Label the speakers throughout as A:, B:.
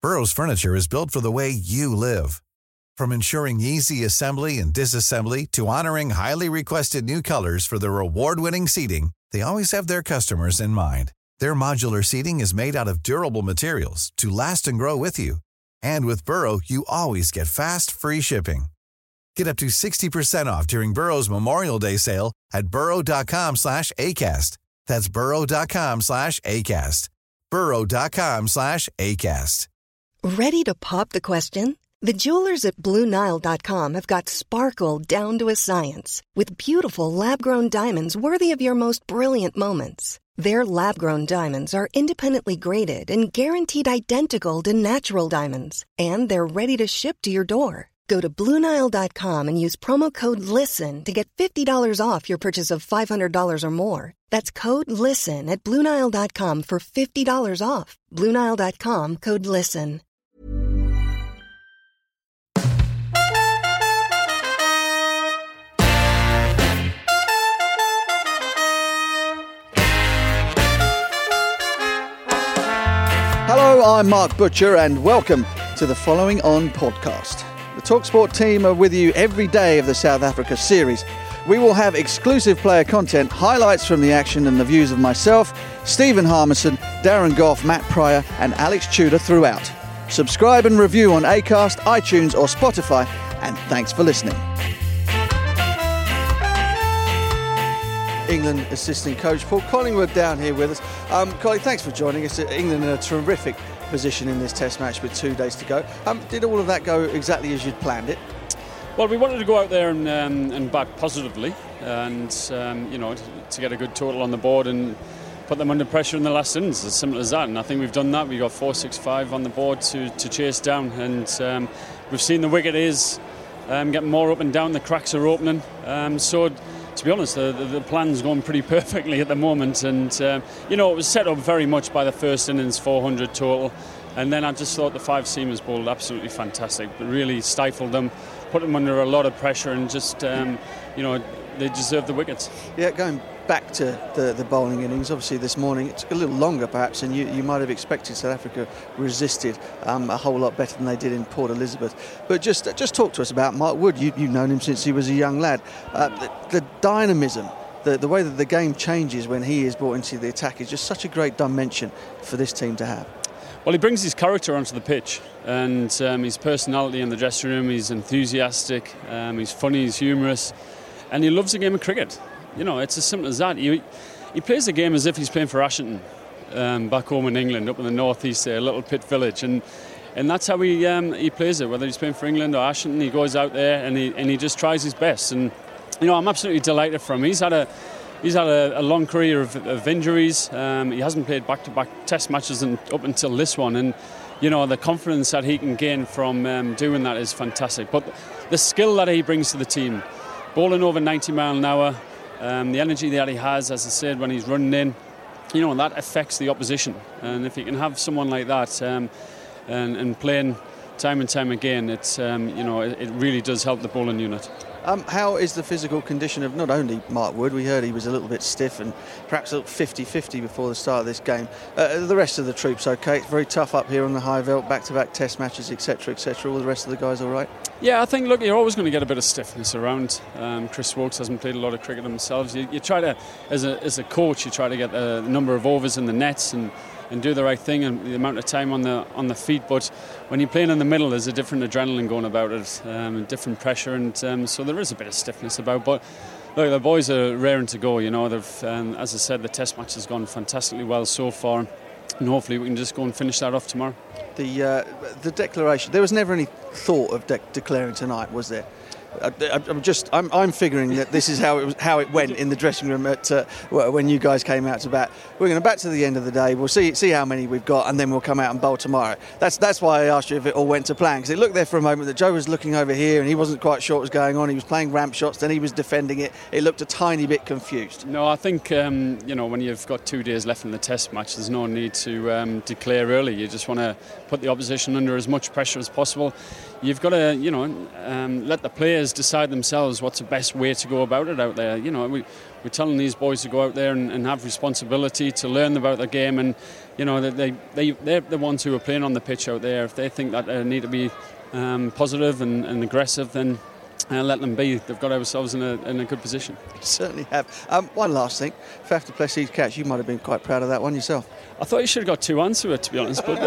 A: Burrow's furniture is built for the way you live. From ensuring easy assembly and disassembly to honoring highly requested new colors for their award-winning seating, they always have their customers in mind. Their modular seating is made out of durable materials to last and grow with you. And with Burrow, you always get fast, free shipping. Get up to 60% off during Burrow's Memorial Day sale at burrow.com/ACAST. That's burrow.com/ACAST. burrow.com/ACAST.
B: Ready to pop the question? The jewelers at BlueNile.com have got sparkle down to a science with beautiful lab-grown diamonds worthy of your most brilliant moments. Their lab-grown diamonds are independently graded and guaranteed identical to natural diamonds, and they're ready to ship to your door. Go to BlueNile.com and use promo code LISTEN to get $50 off your purchase of $500 or more. That's code LISTEN at BlueNile.com for $50 off. BlueNile.com, code LISTEN.
C: Hello, I'm Mark Butcher and welcome to the Following On podcast. The TalkSport team are with you every day of the South Africa series. We will have exclusive player content, highlights from the action and the views of myself, Stephen Harmison, Darren Gough, Matt Pryor and Alex Tudor throughout. Subscribe and review on Acast, iTunes or Spotify, and thanks for listening. England assistant coach Paul Collingwood down here with us. Colin, thanks for joining us. England in a terrific position in this test match with 2 days to go. Did all of that go exactly as you'd planned it?
D: Well, we wanted to go out there and bat positively and, to get a good total on the board and put them under pressure in the last innings. As simple as that. And I think we've done that. We got 4-6-5 on the board to chase down. And we've seen the wicket is getting more up and down. The cracks are opening. To be honest, the plan's going pretty perfectly at the moment, and it was set up very much by the first innings, 400 total, and then I just thought the five seamers bowled absolutely fantastic, but really stifled them, put them under a lot of pressure, and just they deserve the wickets. Yeah, going back to the bowling innings, obviously this morning it took a little longer perhaps, and you might have expected. South Africa resisted a whole lot better than they did in Port Elizabeth. But just talk to us about Mark Wood. You've known him since he was a young lad. The dynamism, the way that the game changes when he is brought into the attack is just such a great dimension for this team to have. Well, he brings his character onto the pitch, and his personality in the dressing room. He's enthusiastic, he's funny, he's humorous, and he loves the game of cricket. It's as simple as that. He plays the game as if he's playing for Ashington, back home in England, up in the northeast there, a little pit village, and that's how he plays it. Whether he's playing for England or Ashington, he goes out there and he just tries his best. And I'm absolutely delighted for him. He's had a long career of injuries. He hasn't played back-to-back Test matches up until this one, and the confidence that he can gain from doing that is fantastic. But the skill that he brings to the team, bowling over 90 mile an hour. The energy that he has, as I said, when he's running in, that affects the opposition. And if you can have someone like that and playing time and time again, it really does help the bowling unit.
C: How is the physical condition of not only Mark Wood? We heard he was a little bit stiff and perhaps a little 50-50 before the start of this game. The rest of the troops okay? It's very tough up here on the high veld, back-to-back Test matches, etc., etc. All the rest of the guys all right? Yeah,
D: I think, look, you're always going to get a bit of stiffness around. Chris Woakes hasn't played a lot of cricket himself. You try to, as a coach, you try to get the number of overs in the nets and do the right thing and the amount of time on the feet, but when you're playing in the middle there's a different adrenaline going about it, different pressure, and so there is a bit of stiffness about. But look, the boys are raring to go. They've as I said, the Test match has gone fantastically well so far, and hopefully we can just go and finish that off tomorrow.
C: The declaration, there was never any thought of declaring tonight, was there? I'm figuring that this is how it went in the dressing room when you guys came out to bat. We're going to bat to the end of the day. We'll see how many we've got, and then we'll come out and bowl tomorrow. That's why I asked you if it all went to plan, because it looked there for a moment that Joe was looking over here and he wasn't quite sure what was going on. He was playing ramp shots, then he was defending it. It looked a tiny bit confused.
D: No, I think when you've got 2 days left in the Test match, there's no need to declare early. You just want to put the opposition under as much pressure as possible. You've got to let the players players decide themselves what's the best way to go about it out there. You know, we're telling these boys to go out there and have responsibility to learn about the game, and you know they're the ones who are playing on the pitch out there. If they think that they need to be positive and aggressive, then let them be. They've got ourselves in a good position.
C: Certainly have. One last thing, Faf du Plessis' catch, you might have been quite proud of that one yourself.
D: I thought you should have got 2 hands to it, to be honest, but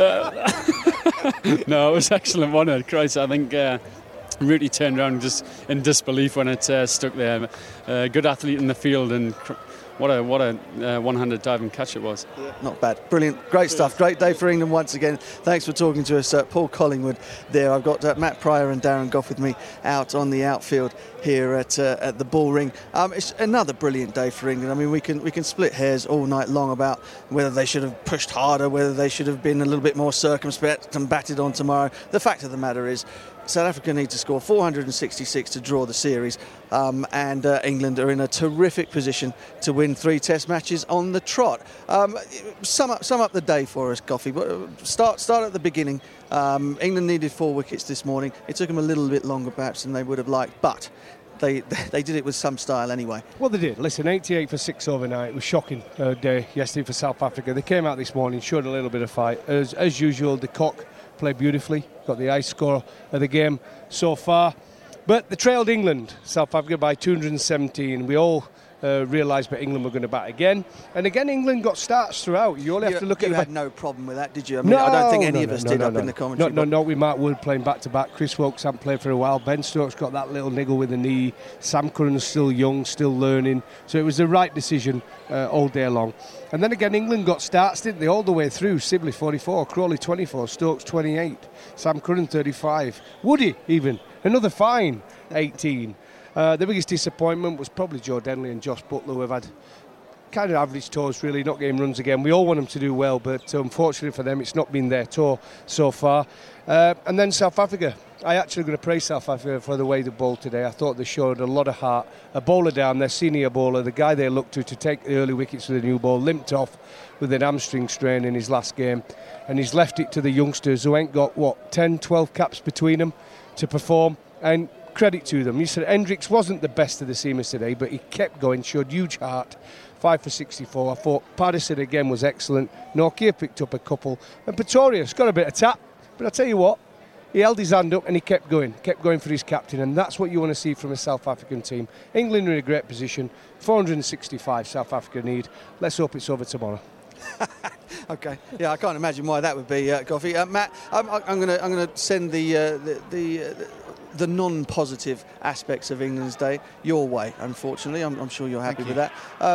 D: no, it was an excellent one. Christ, I think Ruti turned around just in disbelief when it stuck there. Good athlete in the field, and what a one-handed diving catch it was.
C: Yeah, not bad. Brilliant. Great stuff. Great day for England once again. Thanks for talking to us, Paul Collingwood there. I've got Matt Pryor and Darren Gough with me out on the outfield here at the Bullring. It's another brilliant day for England. I mean, we can split hairs all night long about whether they should have pushed harder, whether they should have been a little bit more circumspect and batted on tomorrow. The fact of the matter is, South Africa need to score 466 to draw the series, and England are in a terrific position to win 3 Test matches on the trot. Sum up the day for us, Goughy. Start at the beginning. England needed 4 wickets this morning. It took them a little bit longer perhaps than they would have liked, but they did it with some style anyway.
E: Well, they did. Listen, 88 for 6 overnight. It was a shocking day yesterday for South Africa. They came out this morning, showed a little bit of fight. As usual, de Kock played beautifully, got the highest score of the game so far. But they trailed England, South Africa, by 217. We all realised that England were going to bat again. And again, England got starts throughout. You only have to look at...
C: You had no problem with that, did you? I mean, I don't think any of us did up in the commentary.
E: No, with Mark Wood playing back-to-back. Chris Woakes hadn't played for a while. Ben Stokes got that little niggle with the knee. Sam Curran's still young, still learning. So it was the right decision all day long. And then again, England got starts, didn't they, all the way through. Sibley 44, Crawley 24, Stokes 28, Sam Curran 35, Woody even, another fine 18. The biggest disappointment was probably Joe Denley and Josh Butler, who have had kind of average tours, really, not getting runs again. We all want them to do well, but unfortunately for them, it's not been their tour so far. And then South Africa. I actually going to praise South Africa for the way they bowled today. I thought they showed a lot of heart. A bowler down, their senior bowler, the guy they looked to take the early wickets with a new ball, limped off with an hamstring strain in his last game. And he's left it to the youngsters who ain't got, 10, 12 caps between them to perform. And credit to them. You said Hendricks wasn't the best of the seamers today, but he kept going, showed huge heart. 5 for 64. I thought Paddison again was excellent. Nortje picked up a couple. And Pretorius got a bit of tap. But I tell you what, he held his hand up and he kept going for his captain, and that's what you want to see from a South African team. England are in a great position. 465 South Africa need. Let's hope it's over tomorrow.
C: Okay, yeah, I can't imagine why that would be, Goughy. Matt, I'm going to send the non-positive aspects of England's day your way. Unfortunately, I'm sure you're happy with that.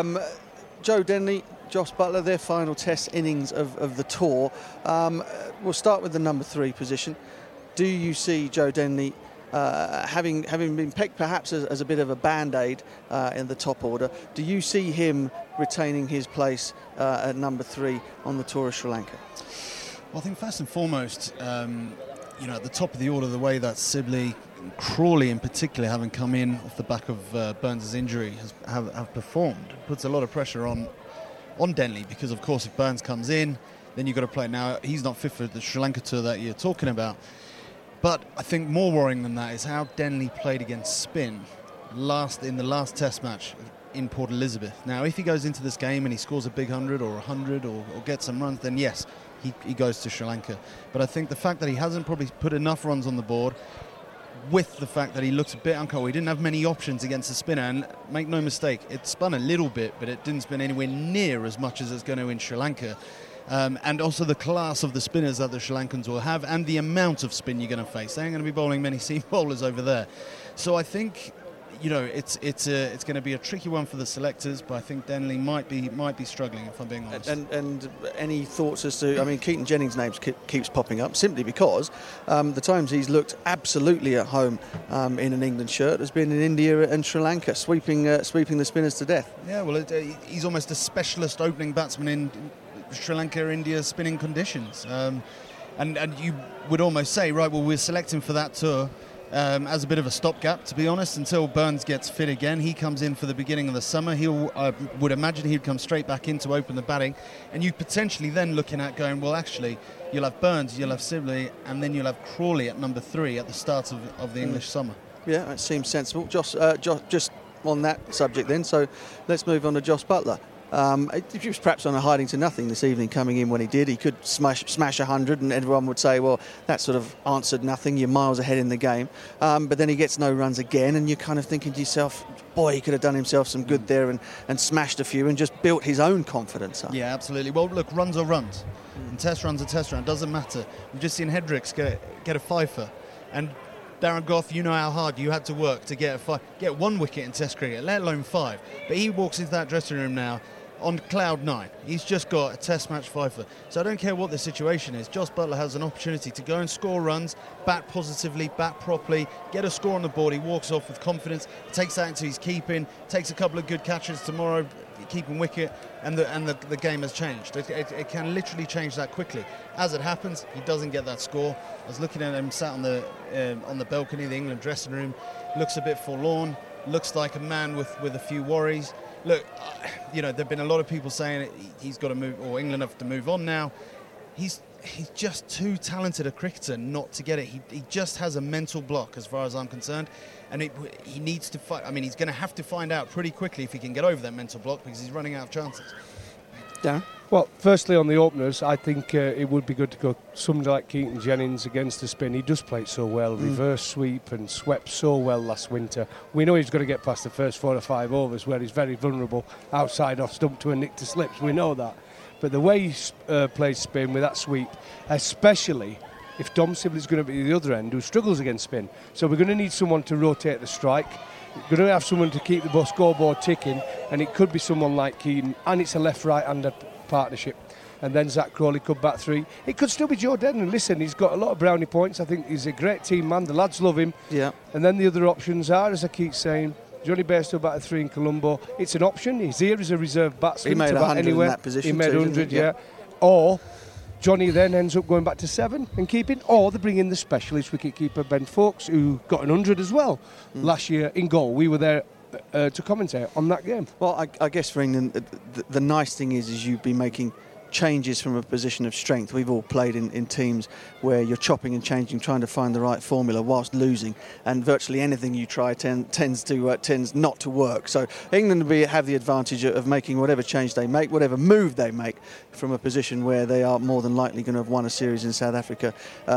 C: Joe Denley, Josh Butler, their final Test innings of the tour. We'll start with the number 3 position. Do you see Joe Denley having been picked perhaps as a bit of a band-aid in the top order? Do you see him retaining his place at number 3 on the tour of Sri Lanka?
F: Well, I think first and foremost, at the top of the order, the way that Sibley, Crawley in particular, having come in off the back of Burns' injury, have performed, puts a lot of pressure on Denley, because of course if Burns comes in, then you've got to play. Now, he's not fit for the Sri Lanka tour that you're talking about. But I think more worrying than that is how Denley played against spin in the last Test match in Port Elizabeth. Now, if he goes into this game and he scores a big 100 or 100 or gets some runs, then yes, he goes to Sri Lanka. But I think the fact that he hasn't probably put enough runs on the board, with the fact that he looks a bit uncomfortable, he didn't have many options against the spinner, and make no mistake, it spun a little bit, but it didn't spin anywhere near as much as it's going to in Sri Lanka. And also the class of the spinners that the Sri Lankans will have, and the amount of spin you're going to face. They ain't going to be bowling many seam bowlers over there. So I think, it's going to be a tricky one for the selectors, but I think Denley might be struggling, if I'm being honest. And
C: any thoughts as to, Keaton Jennings' name keeps popping up simply because the times he's looked absolutely at home in an England shirt has been in India and Sri Lanka, sweeping the spinners to death.
F: Yeah, well, he's almost a specialist opening batsman in Sri Lanka, India spinning conditions. And you would almost say, right, well, we're selecting for that tour as a bit of a stopgap, to be honest, until Burns gets fit again. He comes in for the beginning of the summer. Would imagine he'd come straight back in to open the batting. And you potentially then looking at going, well, actually, you'll have Burns, you'll have Sibley, and then you'll have Crawley at number 3 at the start of the English summer.
C: Yeah, that seems sensible. Josh, just on that subject then, so let's move on to Josh Buttler. He was perhaps on a hiding to nothing this evening coming in when he did. He could smash 100 and everyone would say, well, that sort of answered nothing. You're miles ahead in the game. But then he gets no runs again and you're kind of thinking to yourself, boy, he could have done himself some good there and smashed a few and just built his own confidence up.
F: Yeah, absolutely. Well, look, runs are runs. And test runs are test runs. Doesn't matter. We've just seen Hendricks get a fifer. And Darren Gough, you know how hard you had to work to get one wicket in Test cricket, let alone 5. But he walks into that dressing room now on cloud 9. He's just got a Test match fifer. So I don't care what the situation is. Josh Buttler has an opportunity to go and score runs, bat positively, bat properly, get a score on the board. He walks off with confidence, takes that into his keeping, takes a couple of good catches tomorrow, keeping wicket, and the game has changed. It can literally change that quickly. As it happens, he doesn't get that score. I was looking at him sat on the balcony of the England dressing room. Looks a bit forlorn. Looks like a man with a few worries. Look, there've been a lot of people saying he's got to move, or England have to move on now. He's just too talented a cricketer not to get it. He just has a mental block, as far as I'm concerned, and he needs to fight. I mean, he's going to have to find out pretty quickly if he can get over that mental block because he's running out of chances.
C: Darren?
E: Well, firstly, on the openers, I think it would be good to go somebody like Keaton Jennings against the spin. He does play it so well, reverse sweep and swept so well last winter. We know he's going to get past the first 4 or 5 overs where he's very vulnerable outside off stump to a nick to slips. We know that. But the way he plays spin with that sweep, especially if Dom Sibley's going to be the other end who struggles against spin. So we're going to need someone to rotate the strike. We're going to have someone to keep the scoreboard ticking, and it could be someone like Keaton, and it's a left-right-hander partnership. And then Zach Crawley could bat 3. It could still be Joe Denton. Listen, he's got a lot of brownie points. I think he's a great team man. The lads love him.
C: Yeah.
E: And then the other options are, as I keep saying, Johnny Bairstow batted 3 in Colombo. It's an option. He's here as a reserve batsman.
C: He made 100 in that position.
E: He made 100, yeah. Or Johnny then ends up going back to 7 and keeping, or they bring in the specialist wicketkeeper Ben Foakes, who got an 100 as well last year in goal. We were there to commentate on that game.
C: Well, I guess for England, the nice thing is you'd be making changes from a position of strength. We've all played in teams where you're chopping and changing, trying to find the right formula whilst losing, and virtually anything you try tends not to work. So England have the advantage of making whatever change they make, whatever move they make, from a position where they are more than likely going to have won a series in South Africa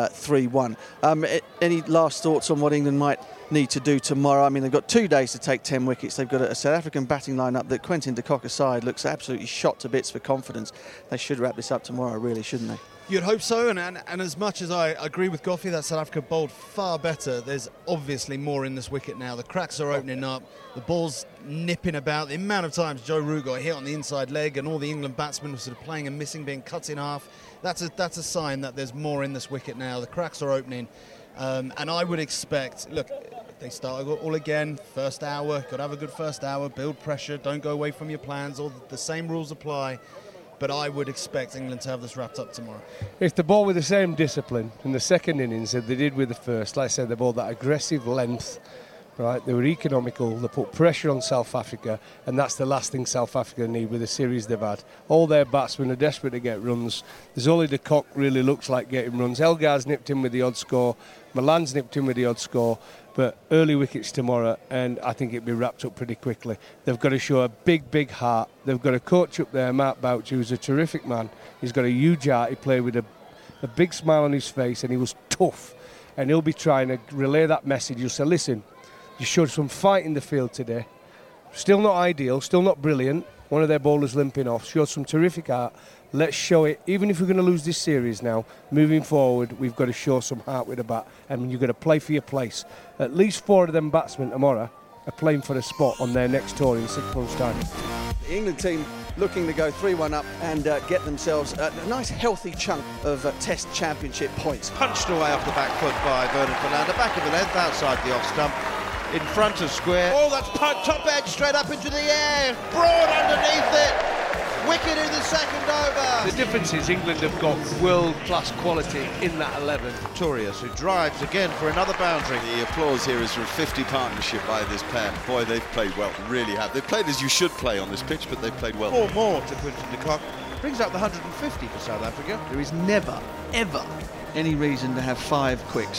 C: 3-1. Any last thoughts on what England might need to do tomorrow? I mean, they've got 2 days to take 10 wickets. They've got a South African batting lineup that Quentin de Kock aside looks absolutely shot to bits for confidence. They should wrap this up tomorrow, really, shouldn't they?
F: You'd hope so, and as much as I agree with Goffey that South Africa bowled far better, there's obviously more in this wicket now. The cracks are opening up, the ball's nipping about. The amount of times Joe Root got hit on the inside leg and all the England batsmen were sort of playing and missing, being cut in half, that's a sign that there's more in this wicket now. The cracks are opening, and I would expect, look, they start all again, first hour, got to have a good first hour, build pressure, don't go away from your plans, all the same rules apply. But I would expect England to have this wrapped up tomorrow.
E: If the ball with the same discipline in the second innings that they did with the first, like I said, they bowled that aggressive length, right? They were economical, they put pressure on South Africa, and that's the last thing South Africa need with the series they've had. All their batsmen are desperate to get runs. There's only de Kock really looks like getting runs. Elgar's nipped in with the odd score, Milan's nipped in with the odd score, but early wickets tomorrow, and I think it'll be wrapped up pretty quickly. They've got to show a big, big heart. They've got a coach up there, Mark Boucher, who's a terrific man. He's got a huge heart. He played with a big smile on his face, and he was tough. And he'll be trying to relay that message. He'll say, listen, you showed some fight in the field today. Still not ideal, still not brilliant. One of their bowlers limping off. Showed some terrific heart. Let's show it. Even if we're going to lose this series now, moving forward, we've got to show some heart with the bat. And you've got to play for your place. At least 4 of them batsmen tomorrow are playing for a spot on their next tour in 6 months' time.
C: The England team looking to go 3-1 up and get themselves a nice healthy chunk of Test Championship points.
G: Punched away off the back foot by Vernon Fernando, back of the length, outside the off stump, in front of square. Oh, that's top edge straight up into the air, broad underneath it. Wicket in the second over.
E: The difference is England have got world-class quality in that 11.
G: Victorious, who drives again for another boundary.
H: The applause here is for a 50 partnership by this pair. Boy, they've played well, really have. They've played as you should play on this pitch, but they've played well.
G: 4 more to Quinton de Kock. Brings up the 150 for South Africa.
C: There is never, ever any reason to have 5 quicks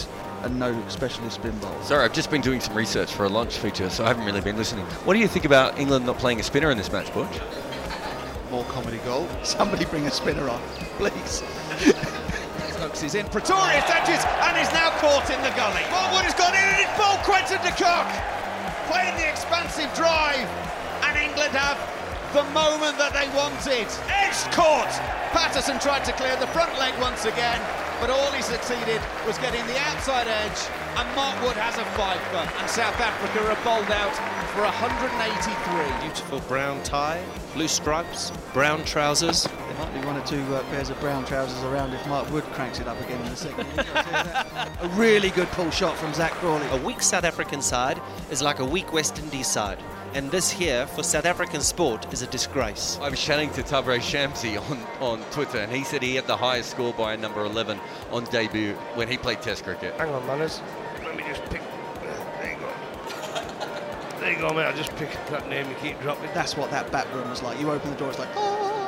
C: and no specialist spin bowl.
I: Sorry, I've just been doing some research for a lunch feature, so I haven't really been listening. What do you think about England not playing a spinner in this match, Butch?
G: More comedy gold.
C: Somebody bring a spinner on, please.
J: Stokes is in, Pretorius edges and is now caught in the gully. Marwood has gone in and it's ball Quentin de Kock playing the expansive drive, and England have the moment that they wanted. Edged caught. Patterson tried to clear the front leg once again, but all he succeeded was getting the outside edge, and Mark Wood has a fifer, and South Africa are bowled out for 183.
K: Beautiful brown tie, blue stripes, brown trousers.
C: There might be one or two pairs of brown trousers around if Mark Wood cranks it up again in a second. A really good pull shot from Zach Crawley.
K: A weak South African side is like a weak West Indies side. And this here, for South African sport, is a disgrace.
I: I was chatting to Tabraiz Shamsi on Twitter, and he said he had the highest score by number 11 on debut when he played Test cricket.
E: Hang on, manners. Let me just pick. There you go. There you go, mate. I'll just pick that name you keep dropping.
C: That's what that back room was like. You open the door, it's like,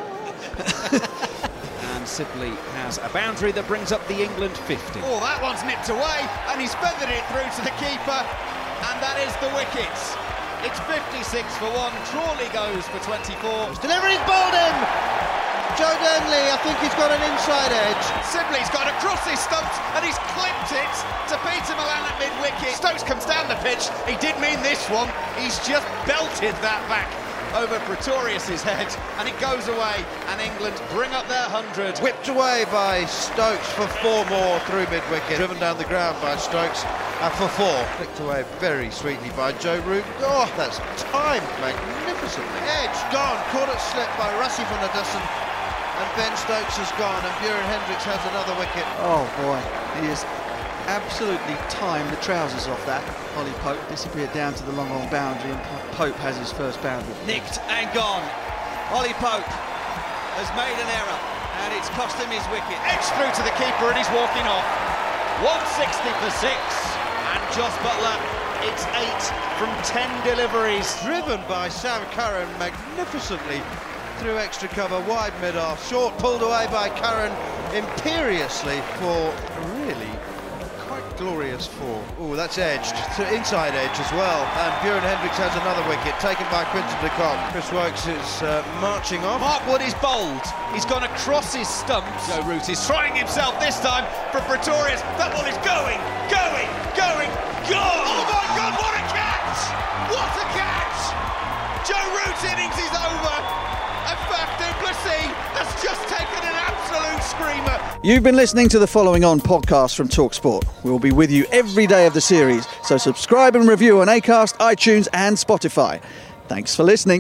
J: And Sibley has a boundary that brings up the England 50. Oh, that one's nipped away, and he's feathered it through to the keeper, and that is the wickets. It's 56 for 1. Crawley goes for 24.
G: Delivery's bowled him! Joe Durnley, I think he's got an inside edge.
J: Sibley's got across his stumps and he's clipped it to Peter Malan at mid-wicket. Stokes comes down the pitch. He did mean this one. He's just belted that back over Pretorius's head, and it goes away, and England bring up their 100.
G: Whipped away by Stokes for 4 more through mid-wicket. Driven down the ground by Stokes for 4. Flicked away very sweetly by Joe Root. Oh, that's timed magnificently. Edge gone, caught it slip by Rassie van der Dussen, and Ben Stokes has gone, and Buren Hendricks has another wicket.
C: oh boy, he has absolutely timed the trousers off that. Ollie Pope disappeared down to the long on boundary, and Pope has his first boundary.
J: Nicked and gone. Ollie Pope has made an error, and it's cost him his wicket. Edge through to the keeper, and he's walking off. 160 for 6, and Jos Buttler, it's 8 from 10 deliveries.
G: Driven by Sam Curran magnificently through extra cover, wide mid-off, short pulled away by Curran imperiously for really quite glorious 4. Oh, that's edged to inside edge as well, and Buren Hendricks has another wicket taken by Quinton de Kock. Chris Woakes is marching off.
J: Mark Wood is bowled. He's gone across his stumps. Joe Root is trying himself this time for Pretorius. That ball is going, gone! Oh my God, what a catch! What a catch! Joe Root's innings is over. And Faf du Plessis has just taken an absolute screamer.
C: You've been listening to the Following On podcast from TalkSport. We'll be with you every day of the series, so subscribe and review on Acast, iTunes and Spotify. Thanks for listening.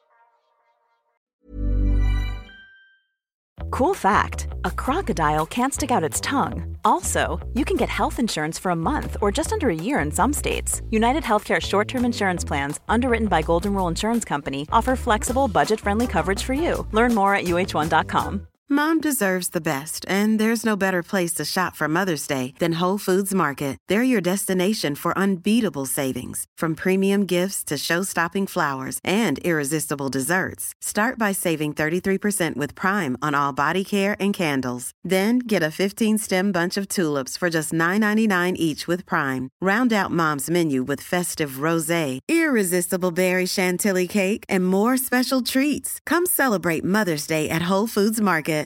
L: Cool fact, a crocodile can't stick out its tongue. Also, you can get health insurance for a month or just under a year in some states. United Healthcare short-term insurance plans, underwritten by Golden Rule Insurance Company, offer flexible, budget-friendly coverage for you. Learn more at uh1.com.
M: Mom deserves the best, and there's no better place to shop for Mother's Day than Whole Foods Market. They're your destination for unbeatable savings, from premium gifts to show-stopping flowers and irresistible desserts. Start by saving 33% with Prime on all body care and candles. Then get a 15-stem bunch of tulips for just $9.99 each with Prime. Round out Mom's menu with festive rosé, irresistible berry chantilly cake, and more special treats. Come celebrate Mother's Day at Whole Foods Market.